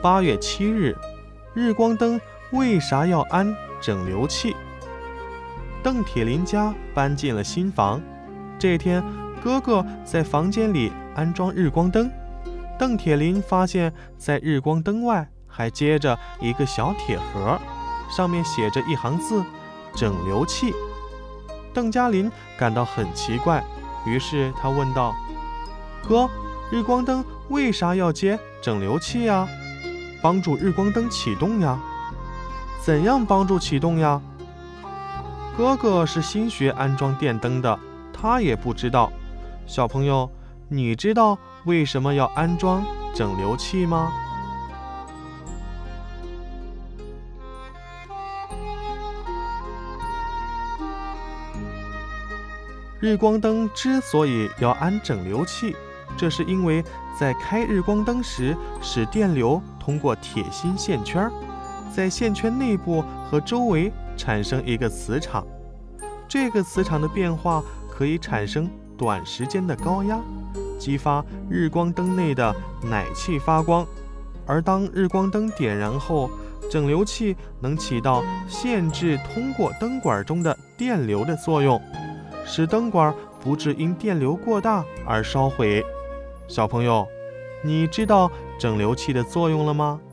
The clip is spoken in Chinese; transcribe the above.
8月7日，日光灯为啥要安整流器？邓铁林家搬进了新房，这天哥哥在房间里安装日光灯，邓铁林发现在日光灯外还接着一个小铁盒，上面写着一行字：整流器。邓家林感到很奇怪，于是他问道：哥，日光灯为啥要接整流器呀？帮助日光灯启动呀。怎样帮助启动呀？哥哥是新学安装电灯的，他也不知道。小朋友，你知道为什么要安装整流器吗？日光灯之所以要安整流器，这是因为在开日光灯时，使电流通过铁芯线圈，在线圈内部和周围产生一个磁场，这个磁场的变化可以产生短时间的高压，激发日光灯内的氖气发光，而当日光灯点燃后，整流器能起到限制通过灯管中的电流的作用，使灯管不致因电流过大而烧毁。小朋友，你知道整流器的作用了吗？